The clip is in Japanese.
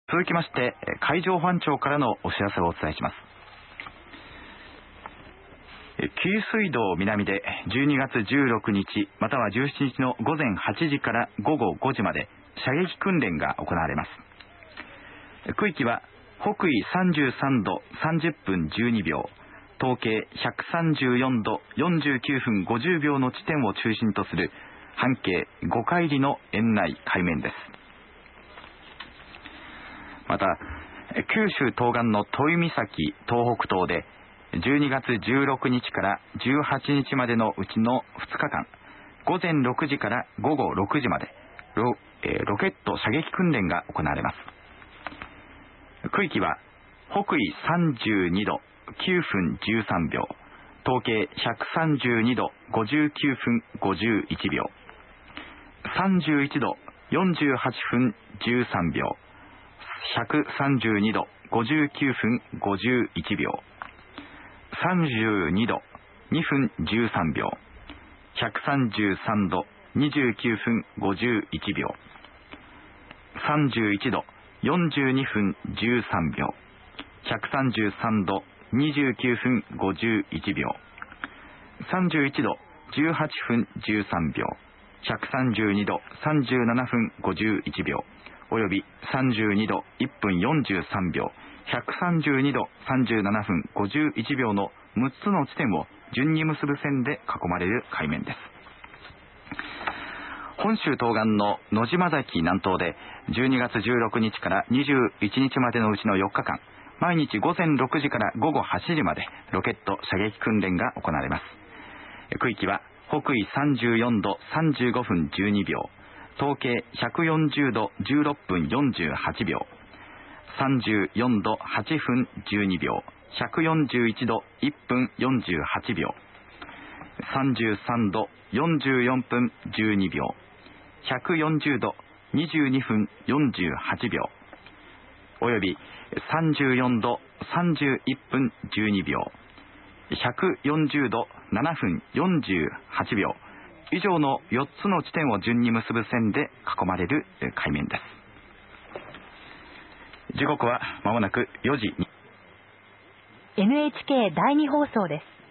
続きまして海上保安庁からのお知らせをお伝えします。紀伊水道南で12月16日または17日の午前8時から午後5時まで射撃訓練が行われます。区域は北緯33度30分12秒、東経134度49分50秒の地点を中心とする半径5海里の円内海面です。また九州東岸の都井岬東北東で12月16日から18日までのうちの2日間、午前6時から午後6時まで ロケット射撃訓練が行われます。区域は北緯32度9分13秒、東経132度59分51秒、31度48分13秒、132度59分51秒、32度2分13秒、133度29分51秒、31度42分13秒、133度29分51秒、31度18分13秒、132度37分51秒および32度1分43秒、132度37分51秒の6つの地点を順に結ぶ線で囲まれる海面です。本州東岸の野島崎南東で12月16日から21日までのうちの4日間、毎日午前6時から午後8時までロケット射撃訓練が行われます。区域は北緯34度35分12秒、東経140度16分48秒、34度8分12秒、141度1分48秒、33度44分12秒、140度22分48秒および34度31分12秒、140度7分48秒以上の4つの地点を順に結ぶ線で囲まれる海面です。時刻はまもなく4時。 NHK 第2放送です。